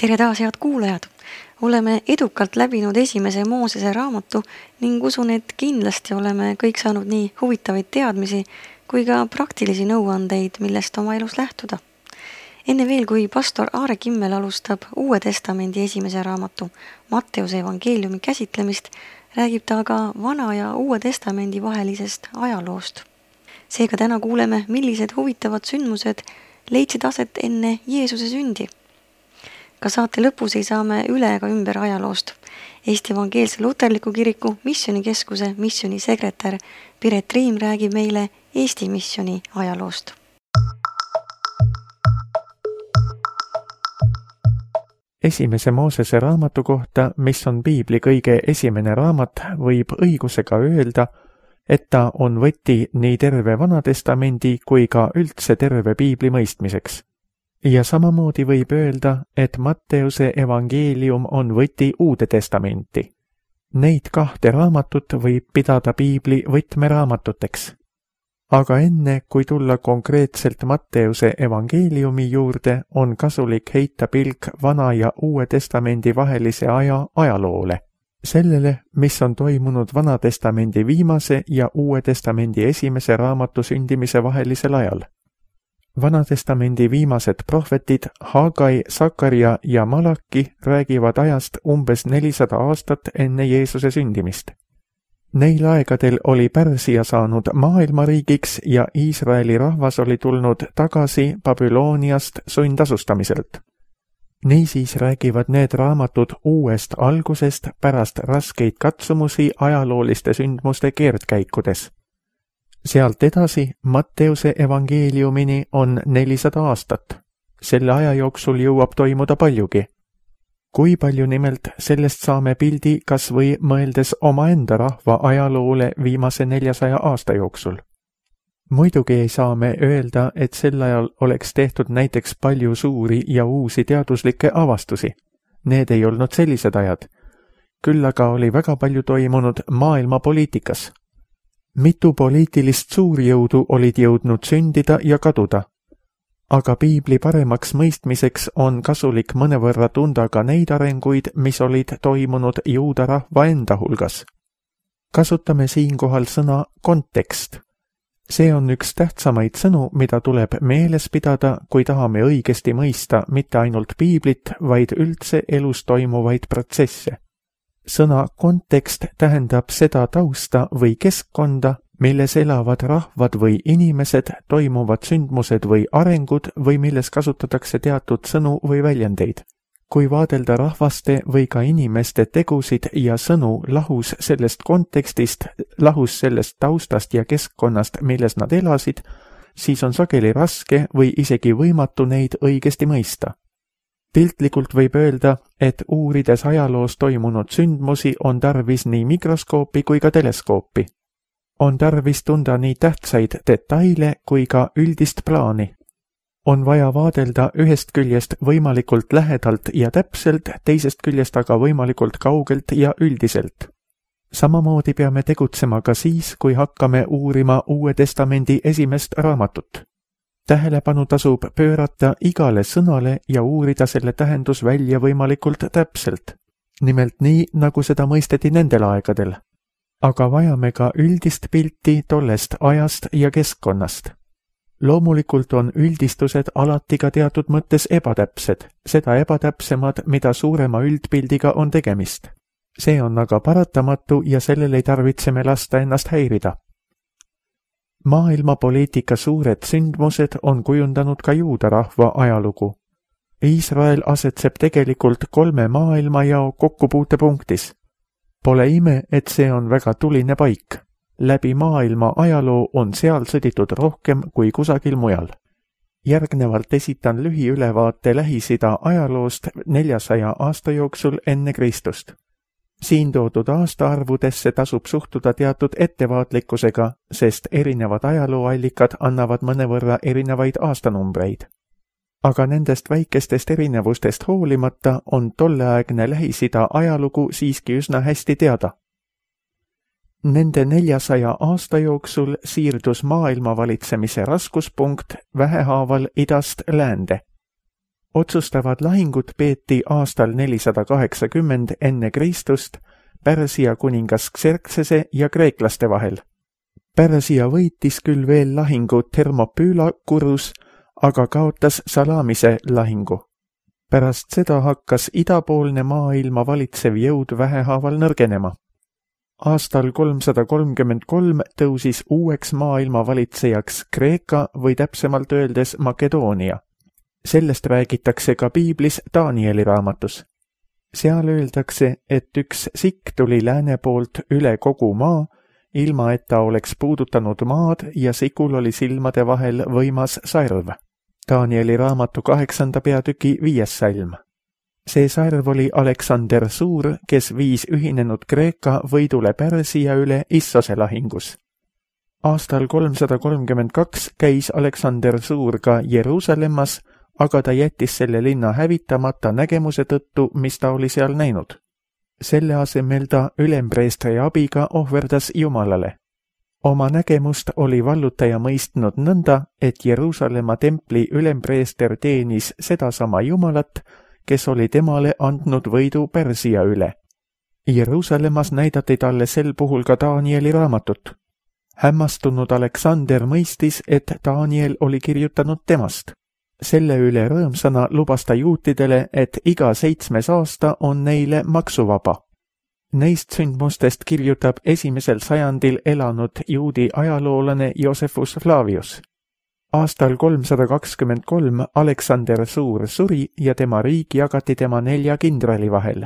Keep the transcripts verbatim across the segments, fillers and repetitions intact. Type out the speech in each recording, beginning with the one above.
Tere taas, head kuulajad! Oleme edukalt läbinud esimese Moosese raamatu ning usun, et kindlasti oleme kõik saanud nii huvitavaid teadmisi kui ka praktilisi nõuandeid, millest oma elus lähtuda. Enne veel, kui pastor Aare Kimmel alustab Uue Testamendi esimese raamatu Matteuse evangeeliumi käsitlemist, räägib ta aga Vana ja Uue Testamendi vahelisest ajaloost. Seega täna kuuleme, millised huvitavad sündmused leidsid aset enne Jeesuse sündi. Ka saate lõpus ei saame üle ega ümber ajaloost. Eesti Evangeelse Luterliku Kiriku missionikeskuse missionisekretär Piret Riim räägib meile Eesti missioni ajaloost. Esimese Moosese raamatu kohta, mis on piibli kõige esimene raamat, võib õigusega öelda, et ta on võti nii terve Vanatestamendi kui ka üldse terve piibli mõistmiseks. Ja samamoodi võib öelda, et Matteuse evangeelium on võti Uude testamenti. Neid kahte raamatut võib pidada piibli võtmeraamatuteks. Aga enne, kui tulla konkreetselt Matteuse evangeeliumi juurde, on kasulik heita pilk Vana ja Uue testamendi vahelise aja ajaloole. Sellele, mis on toimunud Vana testamendi viimase ja Uue testamendi esimese raamatu sündimise vahelisel ajal. Vanatestamendi viimased prohvetid Hagai, Sakaria ja Malaki räägivad ajast umbes nelisada aastat enne Jeesuse sündimist. Neil aegadel oli Pärsia saanud maailmariigiks ja Iisraeli rahvas oli tulnud tagasi Babyloniast sundasustamiselt. Niisiis räägivad need raamatud uuest algusest pärast raskeid katsumusi ajalooliste sündmuste keerdkäikudes. Sealt edasi Matteuse evangeeliumini on nelisada aastat. Selle aja jooksul jõuab toimuda paljugi. Kui palju nimelt, sellest saame pildi kas või mõeldes omaenda rahva ajaloole viimase neljasaja aasta jooksul. Muidugi ei saa me öelda, et sel ajal oleks tehtud näiteks palju suuri ja uusi teaduslikke avastusi. Need ei olnud sellised ajad. Küll aga oli väga palju toimunud maailma poliitikas. Mitu poliitilist suurjõudu olid jõudnud sündida ja kaduda. Aga piibli paremaks mõistmiseks on kasulik mõnevõrra tunda ka neid arenguid, mis olid toimunud juuda rahva enda hulgas. Kasutame siinkohal sõna kontekst. See on üks tähtsamaid sõnu, mida tuleb meeles pidada, kui tahame õigesti mõista mitte ainult piiblit, vaid üldse elus toimuvaid protsesse. Sõna kontekst tähendab seda tausta või keskkonda, milles elavad rahvad või inimesed, toimuvad sündmused või arengud või milles kasutatakse teatud sõnu või väljendeid. Kui vaadelda rahvaste või ka inimeste tegusid ja sõnu lahus sellest kontekstist, lahus sellest taustast ja keskkonnast, milles nad elasid, siis on sageli raske või isegi võimatu neid õigesti mõista. Piltlikult võib öelda, et uurides ajaloos toimunud sündmusi on tarvis nii mikroskoopi kui ka teleskoopi. On tarvis tunda nii tähtsaid detaile kui ka üldist plaani. On vaja vaadelda ühest küljest võimalikult lähedalt ja täpselt, teisest küljest aga võimalikult kaugelt ja üldiselt. Samamoodi peame tegutsema ka siis, kui hakkame uurima Uue testamendi esimest raamatut. Tähelepanu tasub pöörata igale sõnale ja uurida selle tähendus välja võimalikult täpselt. Nimelt nii, nagu seda mõisteti nendel aegadel. Aga vajame ka üldist pilti tollest ajast ja keskkonnast. Loomulikult on üldistused alati ka teatud mõttes ebatäpsed, seda ebatäpsemad, mida suurema üldpildiga on tegemist. See on aga paratamatu ja sellele ei tarvitse me lasta ennast häirida. Maailma poliitika suured sündmused on kujundanud ka juuda rahva ajalugu. Iisrael asetseb tegelikult kolme maailmajao kokkupuutepunktis. Pole ime, et see on väga tuline paik. Läbi maailma ajaloo on seal sõditud rohkem kui kusagil mujal. Järgnevalt esitan lühiülevaate Lähis-Ida ajaloost neljasaja aasta jooksul enne Kristust. Siin toodud aastaarvudesse tasub suhtuda teatud ettevaatlikkusega, sest erinevad ajalooallikad annavad mõnevõrra erinevaid aastanumbreid. Aga nendest väikestest erinevustest hoolimata on tolleaegne Lähis-Ida ajalugu siiski üsna hästi teada. Nende neljasaja aasta jooksul siirdus maailma valitsemise raskuspunkt vähehaaval idast läände. Otsustavad lahingud peeti aastal nelisada kaheksakümmend enne Kristust Pärsia kuningas Xerxese ja kreeklaste vahel. Pärsia võitis küll veel lahingu Thermopylakurus, aga kaotas Salamise lahingu. Pärast seda hakkas idapoolne maailma valitsev jõud vähehaaval nõrgenema. Aastal kolmsada kolmkümmend kolm tõusis uueks maailma valitsejaks Kreeka või täpsemalt öeldes Makedoonia. Sellest räägitakse ka piiblis Danieli raamatus. Seal öeldakse, et üks sikk tuli lääne poolt üle kogu maa, ilma et ta oleks puudutanud maad ja sikul oli silmade vahel võimas sarv. Danieli raamatu kaheksanda peatüki viies salm. See sarv oli Aleksander Suur, kes viis ühinenud Kreeka võidule Pärsia üle Issose lahingus. Aastal kolmsada kolmkümmend kaks käis Aleksander Suur ka Jeruusalemmas, aga ta jättis selle linna hävitamata nägemuse tõttu, mis ta oli seal näinud. Selle asemel ta ülempreestri abiga ohverdas Jumalale. Oma nägemust oli vallutaja mõistnud nõnda, et Jeruusalemma templi ülempreester teenis sedasama Jumalat, kes oli temale andnud võidu Pärsia üle. Jeruusalemmas näidati talle sel puhul ka Danieli raamatut. Hämmastunud Aleksander mõistis, et Daniel oli kirjutanud temast. Selle üle rõõmsana lubas ta juutidele, et iga seitsmes aasta on neile maksuvaba. Neist sündmustest kirjutab esimesel sajandil elanud juudi ajaloolane Josephus Flavius. Aastal kolmsada kakskümmend kolm Aleksander Suur suri ja tema riik jagati tema nelja kindrali vahel.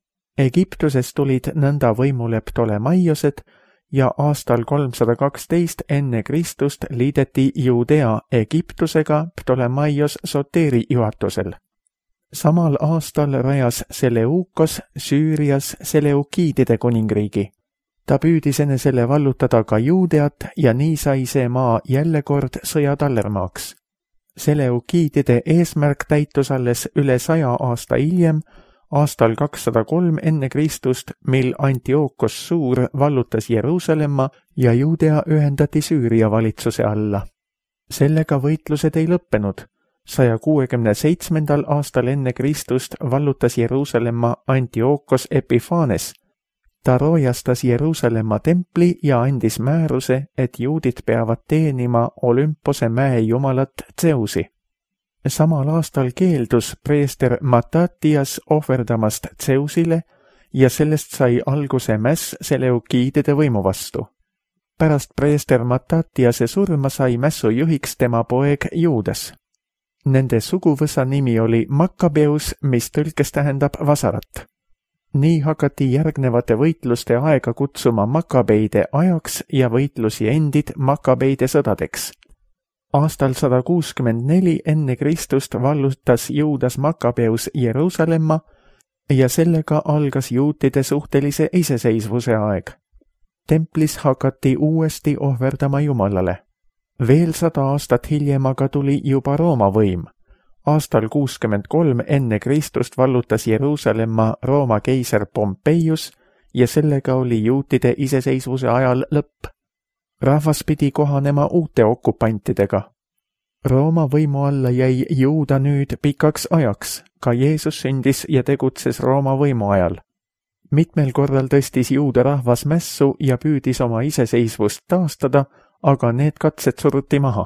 Egiptuses tulid nõnda võimule Ptolemaiosed ja aastal kolmsada kaksteist enne Kristust liideti Judea Egiptusega Ptolemaios Soteri juhatusel. Samal aastal rajas Seleukos Süürias Seleukiidide kuningriigi. Ta püüdis enesele vallutada ka Juudeat ja nii sai see maa jälle kord sõjatallermaaks. Seleukiidide eesmärk täitus alles üle saja aasta hiljem, aastal kakssada kolm enne Kristust, mil Antiookos Suur vallutas Jeruusalemma ja Juudea ühendati Süüria valitsuse alla. Sellega võitlused ei lõppenud. saja kuuekümne seitsmendal aastal enne Kristust vallutas Jeruusalemma Antiookos Epiphanes. Ta roojastas Jeruusalemma templi ja andis määruse, et juudid peavad teenima Olümpose mäe jumalat Zeusi. Samal aastal keeldus preester Matatias ohverdamast Zeusile ja sellest sai alguse mäss Seleukiidide võimu vastu. Pärast preester Matatiase surma sai mässu juhiks tema poeg Juudas. Nende suguvõsa nimi oli Makkabeus, mis tõlkes tähendab vasarat. Nii hakati järgnevate võitluste aega kutsuma Makkabeide ajaks ja võitlusi endid Makkabeide sõdadeks. Aastal sada kuuskümmend neli enne Kristust vallutas Juudas Makkabeus Jeruusalemma ja sellega algas juutide suhtelise iseseisvuse aeg. Templis hakati uuesti ohverdama Jumalale. Veel sada aastat hiljem aga tuli juba Rooma võim. Aastal kuuskümmend kolm enne Kristust vallutas Jeruusalemma Rooma keiser Pompeius ja sellega oli juutide iseseisvuse ajal lõpp. Rahvas pidi kohanema uute okupantidega. Rooma võimu alla jäi Juuda nüüd pikaks ajaks, ka Jeesus sündis ja tegutses Rooma võimu ajal. Mitmel korral tõstis Juuda rahvas mässu ja püüdis oma iseseisvust taastada, aga need katsed suruti maha.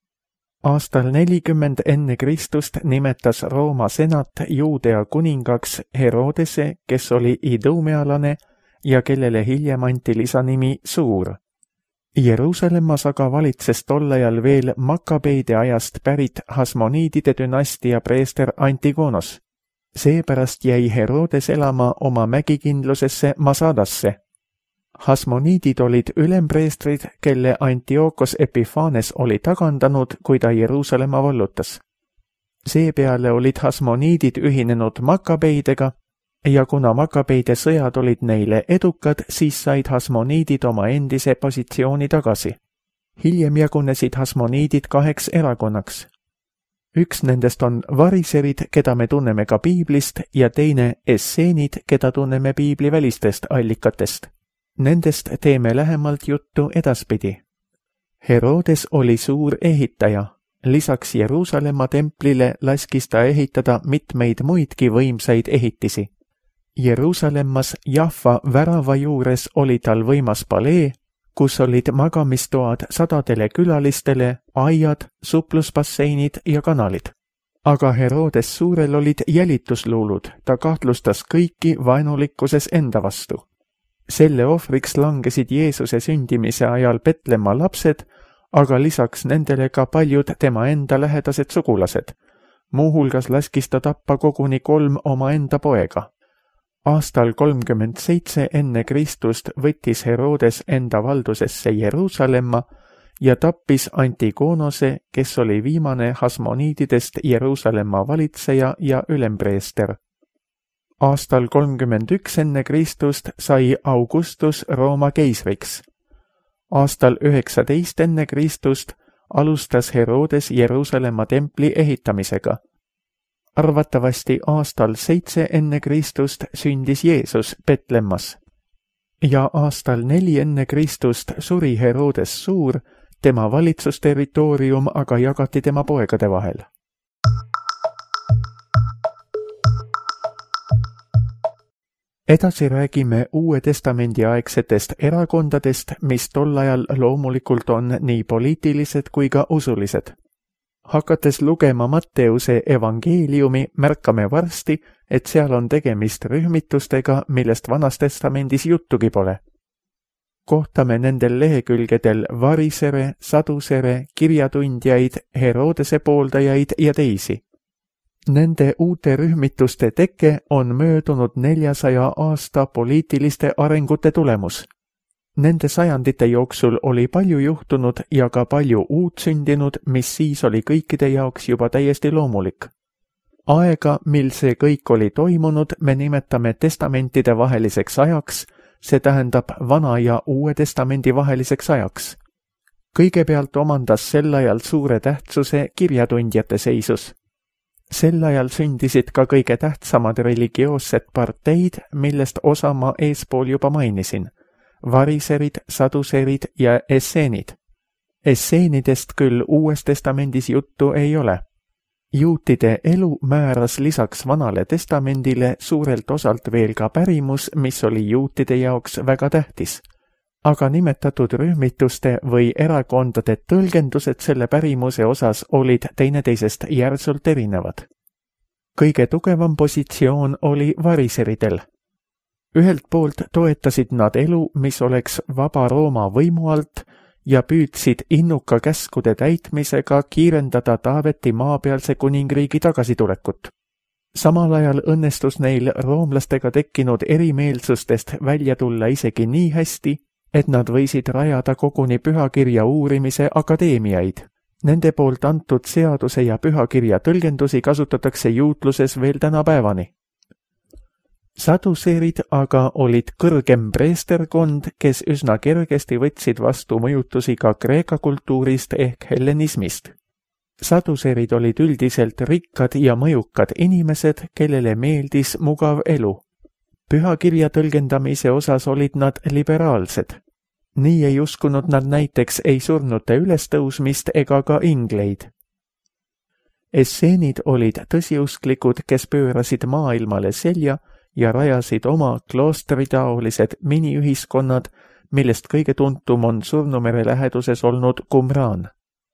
Aastal nelikümmend enne Kristust nimetas Rooma senat Juudea kuningaks Herodese, kes oli idumealane ja kellele hiljem anti lisanimi Suur. Jeruusalemmas aga valitses tollajal veel Makkabeide ajast pärit Hasmoniidide dünastia preester Antigonos. Seepärast jäi Herodes elama oma mägikindlusesse Masadasse. Hasmoniidid olid ülempreestrid, kelle Antiookos Epiphanes oli tagandanud, kui ta Jeruusalemma vallutas. Seepeale olid Hasmoniidid ühinenud Makkabeidega ja kuna Makkabeide sõjad olid neile edukad, siis said Hasmoniidid oma endise positsiooni tagasi. Hiljem jagunesid Hasmoniidid kaheks erakonnaks. Üks nendest on variserid, keda me tunneme ka piiblist, ja teine esseenid, keda tunneme piibli välistest allikatest. Nendest teeme lähemalt juttu edaspidi. Herodes oli suur ehitaja. lisaks Jeruusalemma templile laskis ta ehitada mitmeid muidki võimsaid ehitisi. Jeruusalemmas Jahva värava juures oli tal võimas palee, kus olid magamistoad sadadele külalistele, aiad, suplusbasseinid ja kanalid. Aga Herodes Suurel olid jälitusluulud, ta kahtlustas kõiki vaenulikkuses enda vastu. Selle ohvriks langesid Jeesuse sündimise ajal Petlemma lapsed, aga lisaks nendele ka paljud tema enda lähedased sugulased. Muuhulgas laskis ta tappa koguni kolm oma enda poega. Aastal kolmkümmend seitse enne Kristust võttis Herodes enda valdusesse Jeruusalemma ja tappis Antigonose, kes oli viimane Hasmoniididest Jeruusalemma valitseja ja ülempreester. Aastal kolmkümmend üks enne Kristust sai Augustus Rooma keisriks. Aastal üheksateist enne Kristust alustas Herodes Jeruusalemma templi ehitamisega. Arvatavasti aastal seitse enne Kristust sündis Jeesus Petlemmas. Ja aastal neli enne Kristust suri Herodes Suur, tema valitsusterritoorium aga jagati tema poegade vahel. Edasi räägime Uue Testamendi aegsetest erakondadest, mis tol ajal loomulikult on nii poliitilised kui ka usulised. Hakates lugema Matteuse evangeeliumi, märkame varsti, et seal on tegemist rühmitustega, millest Vanas Testamendis juttugi pole. Kohtame nendel lehekülgedel varisere, sadusere, kirjatundjaid, Herodese pooldajaid ja teisi. Nende uute rühmituste teke on möödunud neljasaja aasta poliitiliste arengute tulemus. Nende sajandite jooksul oli palju juhtunud ja ka palju uut sündinud, mis siis oli kõikide jaoks juba täiesti loomulik. Aega, mil see kõik oli toimunud, me nimetame testamentide vaheliseks ajaks, see tähendab Vana ja Uue Testamendi vaheliseks ajaks. Kõigepealt omandas sel ajal suure tähtsuse kirjatundjate seisus. Sel ajal sündisid ka kõige tähtsamad religioossed parteid, millest osa ma eespool juba mainisin. Variserid, saduserid ja esseenid. Esseenidest küll Uues Testamendis juttu ei ole. Juutide elu määras lisaks Vanale Testamendile suurelt osalt veel ka pärimus, mis oli juutide jaoks väga tähtis. Aga nimetatud rühmituste või erakondade tõlgendused selle pärimuse osas olid teineteisest järsult erinevad. Kõige tugevam positsioon oli variseridel. Ühelt poolt toetasid nad elu, mis oleks vaba Rooma võimu alt ja püüdsid innuka käskude täitmisega kiirendada Taaveti maapealse kuningriigi tagasitulekut. Samal ajal õnnestus neil roomlastega tekkinud erimeelsustest välja tulla isegi nii hästi, et nad võisid rajada koguni pühakirja uurimise akadeemiaid. Nende poolt antud seaduse ja pühakirja tõlgendusi kasutatakse juutluses veel tänapäevani. Saduseerid aga olid kõrgem preesterkond, kes üsna kergesti võtsid vastu mõjutusi ka Kreeka kultuurist ehk hellenismist. Saduseerid olid üldiselt rikkad ja mõjukad inimesed, kellele meeldis mugav elu. Pühakirja tõlgendamise osas olid nad liberaalsed. Nii ei uskunud nad näiteks ei surnute ülestõusmist ega ka ingleid. Esseenid olid tõsiusklikud, kes pöörasid maailmale selja ja rajasid oma kloostritaolised miniühiskonnad, millest kõige tuntum on Surnumere läheduses olnud Qumran.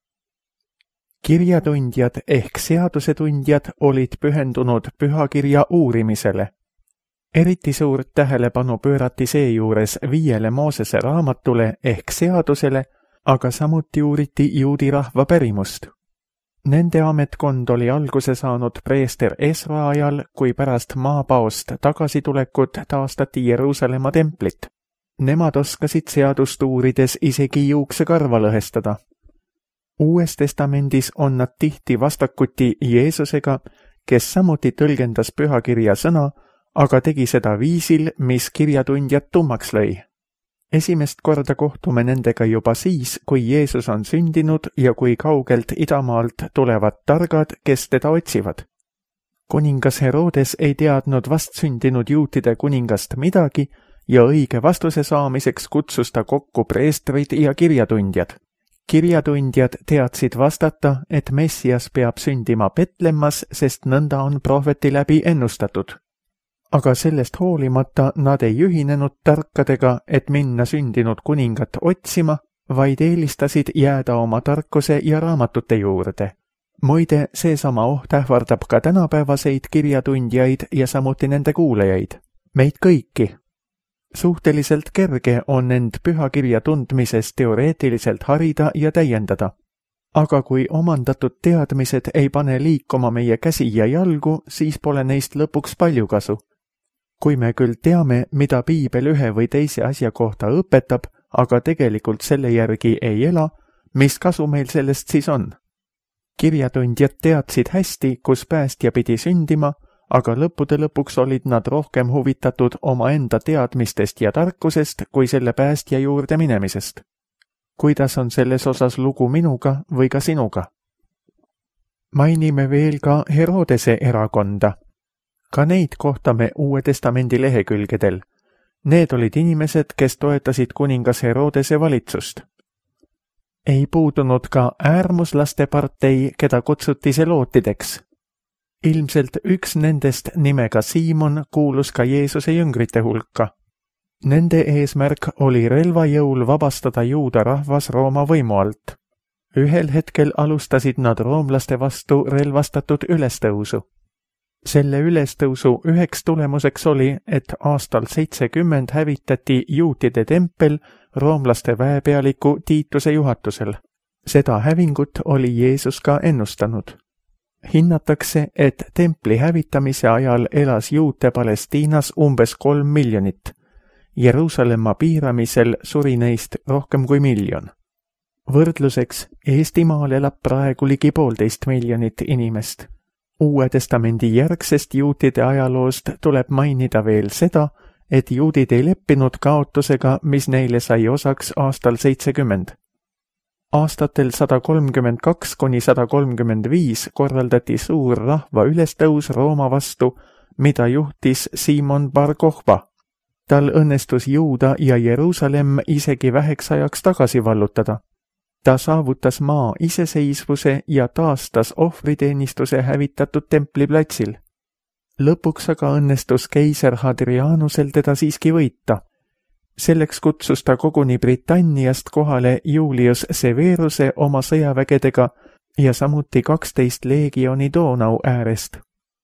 Kirjatundjad ehk seadusetundjad olid pühendunud pühakirja uurimisele. Eriti suurt tähelepanu pöörati seejuures viiele Moosese raamatule ehk seadusele, aga samuti uuriti juudi rahva pärimust. Nende ametkond oli alguse saanud preester Esra ajal, kui pärast maapaost tagasitulekut taastati Jeruusalemma templit. Nemad oskasid seadust uurides isegi juuksekarva lõhestada. Uues testamendis on nad tihti vastakuti Jeesusega, kes samuti tõlgendas pühakirja sõna, aga tegi seda viisil, mis kirjatundjad tummaks lõi. Esimest korda kohtume nendega juba siis, kui Jeesus on sündinud ja kui kaugelt idamaalt tulevad targad, kes teda otsivad. Kuningas Herodes ei teadnud vastsündinud juutide kuningast midagi ja õige vastuse saamiseks kutsus ta kokku preestrid ja kirjatundjad. kirjatundjad teadsid vastata, et Messias peab sündima Betlemmas, sest nõnda on prohveti läbi ennustatud. Aga sellest hoolimata nad ei ühinenud tarkadega, et minna sündinud kuningat otsima, vaid eelistasid jääda oma tarkuse ja raamatute juurde. Muide, seesama oht ähvardab ka tänapäevaseid kirjatundjaid ja samuti nende kuulajaid, meid kõiki. Suhteliselt kerge on end pühakirja tundmises teoreetiliselt harida ja täiendada. Aga kui omandatud teadmised ei pane liikuma meie käsi ja jalgu, siis pole neist lõpuks palju kasu. Kui me küll teame, mida piibel ühe või teise asja kohta õpetab, aga tegelikult selle järgi ei ela, mis kasu meil sellest siis on? Kirjatundjad teadsid hästi, kus päästja pidi sündima, aga lõppude lõpuks olid nad rohkem huvitatud omaenda teadmistest ja tarkusest kui selle päästja juurde minemisest. Kuidas on selles osas lugu minuga või ka sinuga? Mainime veel ka Herodese erakonda. Ka neid kohtame Uue Testamendi lehekülgedel. Need olid inimesed, kes toetasid kuningas Herodese valitsust. Ei puudunud ka äärmuslaste partei, keda kutsuti selootideks. Ilmselt üks nendest nimega Siimon kuulus ka Jeesuse jüngrite hulka. Nende eesmärk oli relvajõul vabastada juuda rahvas Rooma võimu alt. Ühel hetkel alustasid nad roomlaste vastu relvastatud ülestõusu. Selle ülestõusu üheks tulemuseks oli, et aastal seitsekümmend hävitati juutide tempel roomlaste väepealiku Tiituse juhatusel. Seda hävingut oli Jeesus ka ennustanud. Hinnatakse, et templi hävitamise ajal elas juute Palestiinas umbes kolm miljonit. Jeruusalemma piiramisel suri neist rohkem kui miljon. Võrdluseks, Eestimaal elab praegu ligi poolteist miljonit inimest. Uue testamendi järgsest juutide ajaloost tuleb mainida veel seda, et juudid ei leppinud kaotusega, mis neile sai osaks aastal seitsekümmend. Aastatel sada kolmkümmend kaks kuni sada kolmkümmend viis korraldati suur rahva ülestõus Rooma vastu, mida juhtis Simon Bar Kokhba. Tal õnnestus Juuda ja Jeruusalemm isegi väheks ajaks tagasi vallutada. Ta saavutas maa iseseisvuse ja taastas ohvriteenistuse hävitatud templiplatsil. Lõpuks aga õnnestus keiser Hadrianusel teda siiski võita. Selleks kutsus ta koguni Britanniast kohale Julius Severuse oma sõjavägedega ja samuti kaksteist leegioni Donau äärest.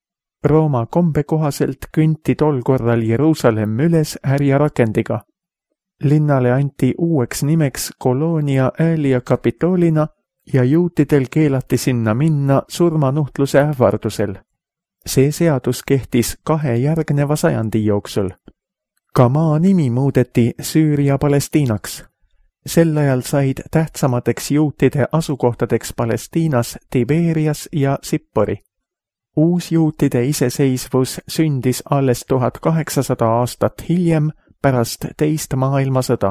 Rooma kombe kohaselt künti tol korral Jeruusalemm üles härjarakendiga. Linnale anti uueks nimeks Colonia Aelia Capitolina ja juutidel keelati sinna minna surmanuhtluse ähvardusel. See seadus kehtis kahe järgneva sajandi jooksul. Ka maa nimi muudeti Süüria Palestiinaks. Sel ajal said tähtsamateks juutide asukohtadeks Palestiinas Tiberias ja Sippori. Uus juutide iseseisvus sündis alles tuhat kaheksasada aastat hiljem pärast teist maailmasõda.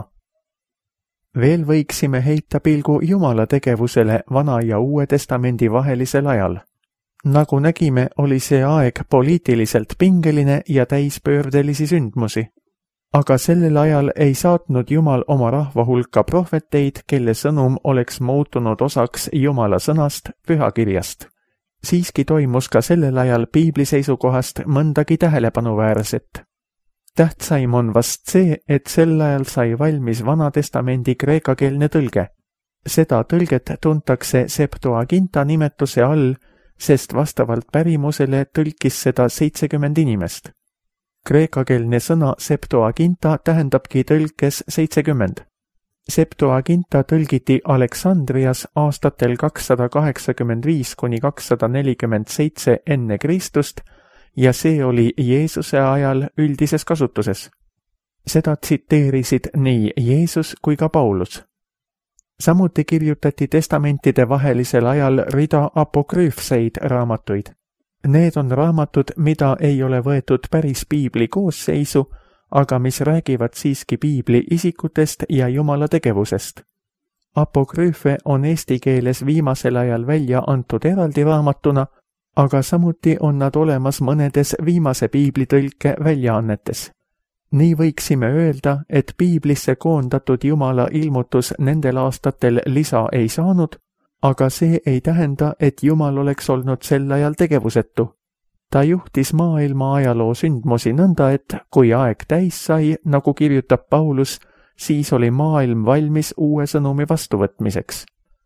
Veel võiksime heita pilgu Jumala tegevusele Vana ja Uue Testamendi vahelisel ajal. Nagu nägime, oli see aeg poliitiliselt pingeline ja täispöördelisi sündmusi. Aga sellel ajal ei saatnud Jumal oma rahva hulka prohveteid, kelle sõnum oleks muutunud osaks Jumala sõnast, pühakirjast. Siiski toimus ka sellel ajal piibli seisukohast mõndagi tähelepanuväärset. Tähtsaim on vast see, et sel ajal sai valmis Vana Testamendi kreekakeelne tõlge. Seda tõlget tuntakse Septuaginta nimetuse all, sest vastavalt pärimusele tõlkis seda seitsekümmend inimest. Kreekakeelne sõna Septuaginta tähendabki tõlkes seitsekümmend. Septuaginta tõlgiti Aleksandrias aastatel kakssada kaheksakümmend viis kuni kakssada nelikümmend seitse enne Kristust ja see oli Jeesuse ajal üldises kasutuses. Seda tsiteerisid nii Jeesus kui ka Paulus. Samuti kirjutati testamentide vahelisel ajal rida apokrüüfseid raamatuid. Need on raamatud, mida ei ole võetud päris piibli koosseisu, aga mis räägivad siiski piibli isikutest ja Jumala tegevusest. Apokrüüfe on eesti keeles viimasel ajal välja antud eraldi raamatuna, aga samuti on nad olemas mõnedes viimase piiblitõlke väljaannetes. nii võiksime öelda, et piiblisse koondatud Jumala ilmutus nendel aastatel lisa ei saanud, aga see ei tähenda, et Jumal oleks olnud sel ajal tegevusetu. Ta juhtis maailma ajaloo sündmusi nõnda, et kui aeg täis sai, nagu kirjutab Paulus, siis oli maailm valmis uue sõnumi vastuvõtmiseks.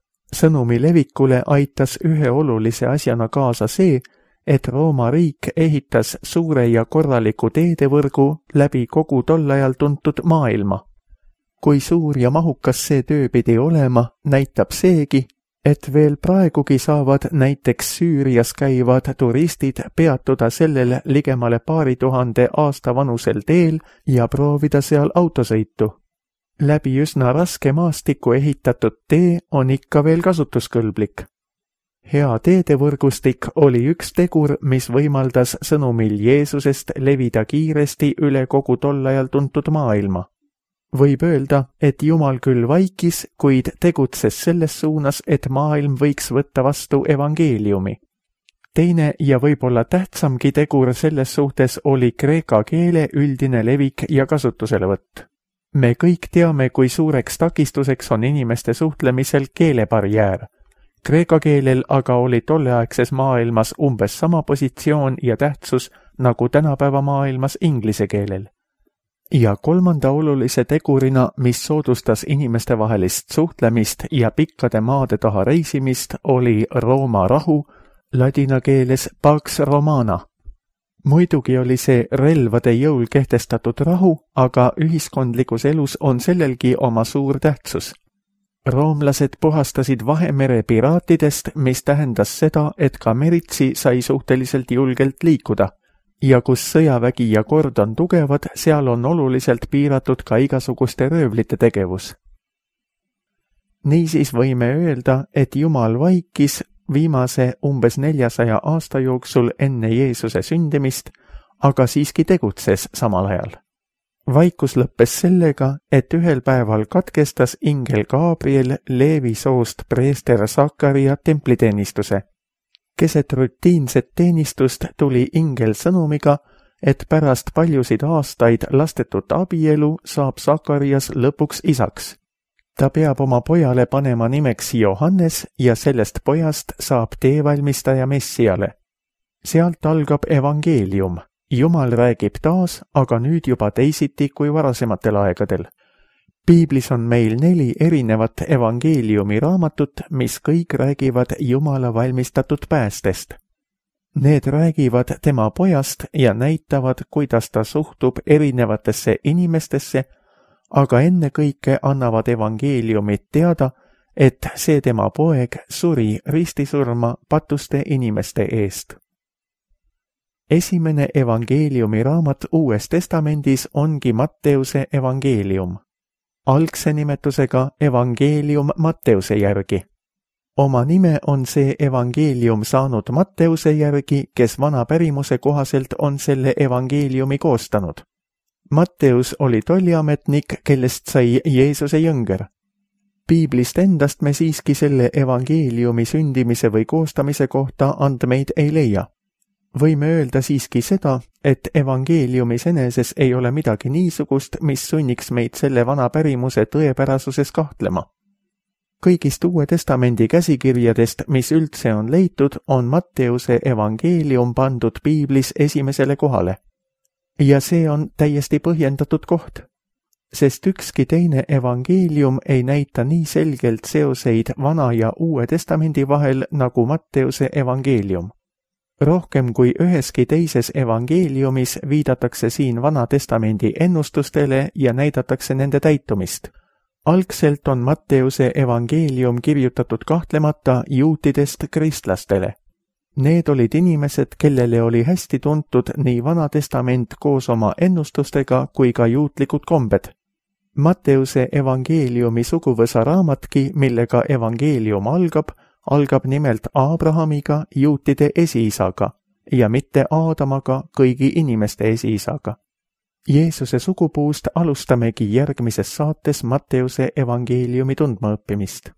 Sõnumi levikule aitas ühe olulise asjana kaasa see, et Rooma riik ehitas suure ja korraliku teedevõrgu läbi kogu tol ajal tuntud maailma. Kui suur ja mahukas see töö pidi olema, näitab seegi, et veel praegugi saavad näiteks Süürias käivad turistid peatuda sellel ligemale paari tuhande aasta vanusel teel ja proovida seal autosõitu. Läbi üsna raske maastiku ehitatud tee on ikka veel kasutuskõlblik. Hea teedevõrgustik oli üks tegur, mis võimaldas sõnumil Jeesusest levida kiiresti üle kogu tol ajal tuntud maailma. Võib öelda, et Jumal küll vaikis, kuid tegutses selles suunas, et maailm võiks võtta vastu evangeeliumi. Teine ja võib-olla tähtsamgi tegur selles suhtes oli kreeka keele üldine levik ja kasutuselevõtt. Me kõik teame, kui suureks takistuseks on inimeste suhtlemisel keelebarjäär. Kreeka keelel aga oli tolleaegses maailmas umbes sama positsioon ja tähtsus nagu tänapäeva maailmas inglise keelel. Ja kolmanda olulise tegurina, mis soodustas inimestevahelist suhtlemist ja pikkade maade taha reisimist, oli Rooma rahu, ladina keeles Pax Romana. Muidugi oli see relvade jõul kehtestatud rahu, aga ühiskondlikus elus on sellelgi oma suur tähtsus. Roomlased puhastasid Vahemere piraatidest, mis tähendas seda, et ka meritsi sai suhteliselt julgelt liikuda. Ja kus sõjavägi ja kord on tugevad, seal on oluliselt piiratud ka igasuguste röövlite tegevus. Niisiis võime öelda, et Jumal vaikis viimase umbes neljasaja aasta jooksul enne Jeesuse sündimist, aga siiski tegutses samal ajal. Vaikus lõppes sellega, et ühel päeval katkestas ingel Gabriel Leevi soost preester Sakaria templiteenistuse. Keset rutiinset teenistust tuli ingel sõnumiga, et pärast paljusid aastaid lastetut abielu saab Sakarias lõpuks isaks. Ta peab oma pojale panema nimeks Johannes ja sellest pojast saab teevalmistaja Messiale. Sealt algab evangeelium. Jumal räägib taas, aga nüüd juba teisiti kui varasematel aegadel. Piiblis on meil neli erinevat evangeeliumi raamatut, mis kõik räägivad Jumala valmistatud päästest. Need räägivad tema pojast ja näitavad, kuidas ta suhtub erinevatesse inimestesse, aga ennekõike annavad evangeeliumit teada, et see tema poeg suri ristisurma patuste inimeste eest. Esimene evangeeliumi raamat Uues Testamendis ongi Matteuse evangeelium. Algse nimetusega evangeelium Matteuse järgi. Oma nime on see evangeelium saanud Matteuse järgi, kes vana pärimuse kohaselt on selle evangeeliumi koostanud. Matteus oli tolliametnik, kellest sai Jeesuse jõnger. Piiblist endast me siiski selle evangeeliumi sündimise või koostamise kohta andmeid ei leia. Võime öelda siiski seda, et evangeeliumis eneses ei ole midagi niisugust, mis sunniks meid selle vana pärimuse tõepärasuses kahtlema. Kõigist Uue Testamendi käsikirjadest, mis üldse on leitud, on Matteuse evangeelium pandud piiblis esimesele kohale. Ja see on täiesti põhjendatud koht, sest ükski teine evangeelium ei näita nii selgelt seoseid Vana ja Uue Testamendi vahel nagu Matteuse evangeelium. Rohkem kui üheski teises evangeeliumis viidatakse siin Vana Testamendi ennustustele ja näidatakse nende täitumist. Algselt on Matteuse evangeelium kirjutatud kahtlemata juutidest kristlastele. Need olid inimesed, kellele oli hästi tuntud nii Vana Testament koos oma ennustustega kui ka juutlikud kombed. Matteuse evangeeliumi suguvõsa raamatki, millega evangeelium algab, algab nimelt Abrahamiga, juutide esiisaga, ja mitte Aadamaga, kõigi inimeste esiisaga. Jeesuse sugupuust alustamegi järgmises saates Matteuse evangeeliumi tundmaõppimist.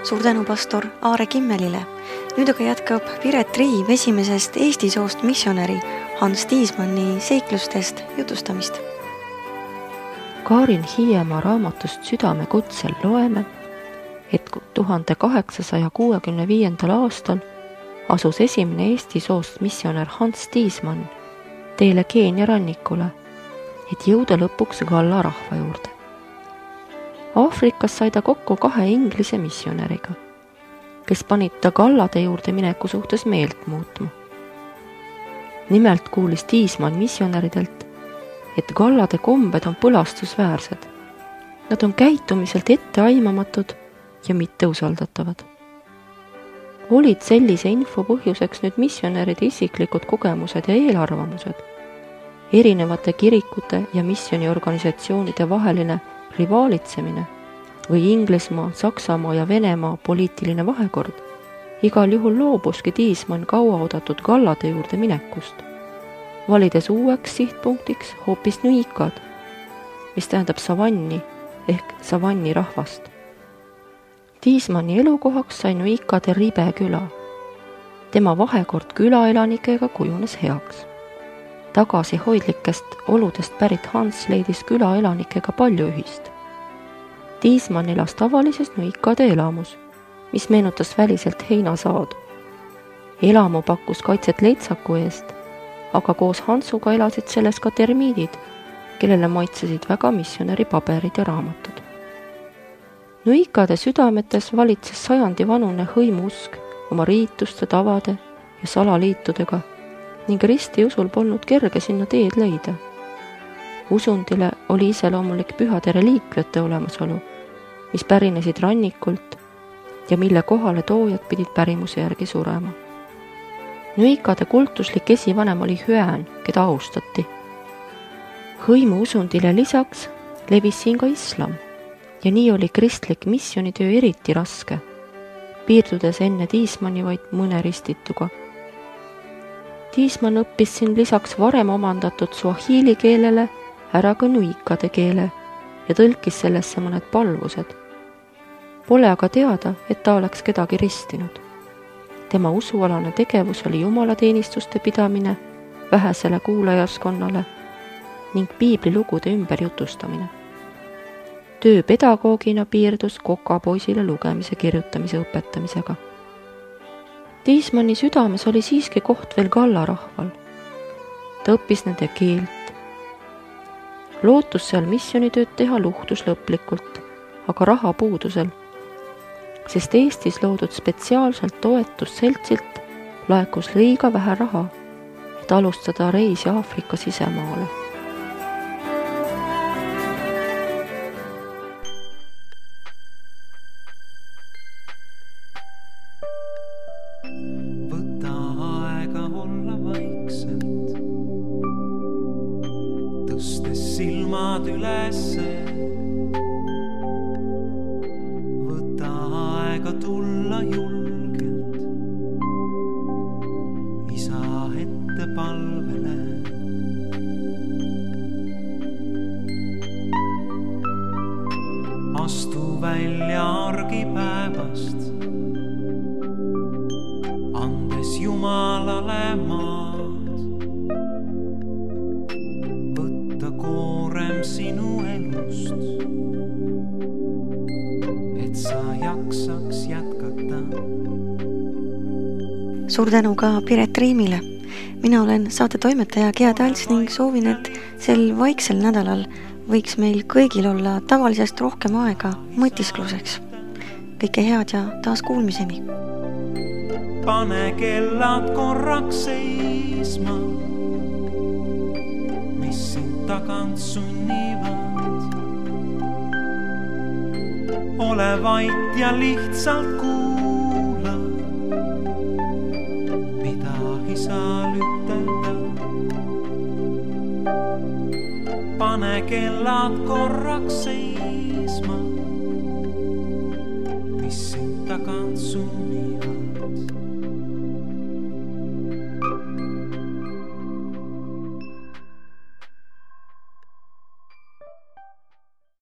Suur tänu pastor Aare Kimmelile. Nüüd aga jätkab Piret Riiv esimesest Eesti soost missionäri Hans Tiismanni seiklustest jutustamist. Kaarin Hiiemaa raamatust Südame kutsel loeme, et tuhande kaheksasaja kuuekümne viiendal aastal asus esimene Eesti soost missionär Hans Tiismann teele Keenia rannikule, et jõuda lõpuks Galla rahva juurde. Aafrikas sai ta kokku kahe inglise missionäriga, kes panid ta Gallade juurde mineku suhtes meelt muutma. Nimelt kuulis Tiismann missionäridelt, et Gallade kombed on põlastusväärsed. Nad on käitumiselt etteaimamatud ja mitte usaldatavad. Olid sellise info põhjuseks nüüd missionäride isiklikud kogemused ja eelarvamused, erinevate kirikute ja missioniorganisatsioonide vaheline rivaalitsemine või Inglismaa, Saksamaa ja Venemaa poliitiline vahekord. Igal juhul loobuski Tiismann kauaoodatud Gallade juurde minekust, valides uueks sihtpunktiks hoopis Nuikad, mis tähendab savanni ehk savanni rahvast. Tiismanni elukohaks sai Nuikade Ribe küla. Tema vahekord külaelanikega kujunes heaks. Tagasihoidlikest oludest pärit Hans leidis külaelanikega palju ühist. Tiismann elas tavalises Nuikade elamus, mis meenutas väliselt heinasaadu. Elamu pakkus kaitset leitsaku eest, aga koos Hansuga elasid selles ka termiidid, kellele maitsesid väga missionäri paberid ja raamatud. Nuikade südametes valitses sajandi vanune hõimuusk oma riituste, tavade ja salaliitudega ning ristiusul polnud kerge sinna teed leida. Usundile oli iseloomulik pühade reliikviate olemasolu, mis pärinesid rannikult ja mille kohale toojad pidid pärimuse järgi surema. Nuikade kultuslik esivanem oli Hüään, keda austati. Hõimu usundile lisaks levis siin ka islam ja nii oli kristlik missionitöö eriti raske, piirdudes enne Tiismanni vaid mõne ristituga. Tiismann õppis siin lisaks varem omandatud suahiili keelele ära ka nuikade keele ja tõlkis sellesse mõned palvused. Pole aga teada, et ta oleks kedagi ristinud. Tema usualane tegevus oli jumalateenistuste pidamine vähesele kuulajaskonnale ning piiblilugude ümber jutustamine. Töö pedagoogina piirdus kokapoisile lugemise kirjutamise õpetamisega. Tiismanni südames oli siiski koht veel Galla rahval. Ta õppis nende keelt. Lootus seal missionitööd teha luhtus lõplikult, aga raha puudusel, sest Eestis loodud spetsiaalselt toetusseltsilt laekus liiga vähe raha, et alustada reisi Aafrika sisemaale. Silmad ülesse, võta aega tulla julgelt isa ette palvele. Astu välja argipäevast, andes Jumalale maad. Koorem sinu elust, et sa jaksaks jätkata. Suur tänu ka Piret Riimile. Mina olen saate toimetaja Gea Talts ning soovin, et sel vaiksel nädalal võiks meil kõigil olla tavalisest rohkem aega mõtiskluseks. Kõike head ja taas kuulmiseni. Pane kellad korraks seisma, mis sind tagant sunnivad. Ole vait ja lihtsalt kuula, mida isal ütelda. Pane kellad korraks seisma,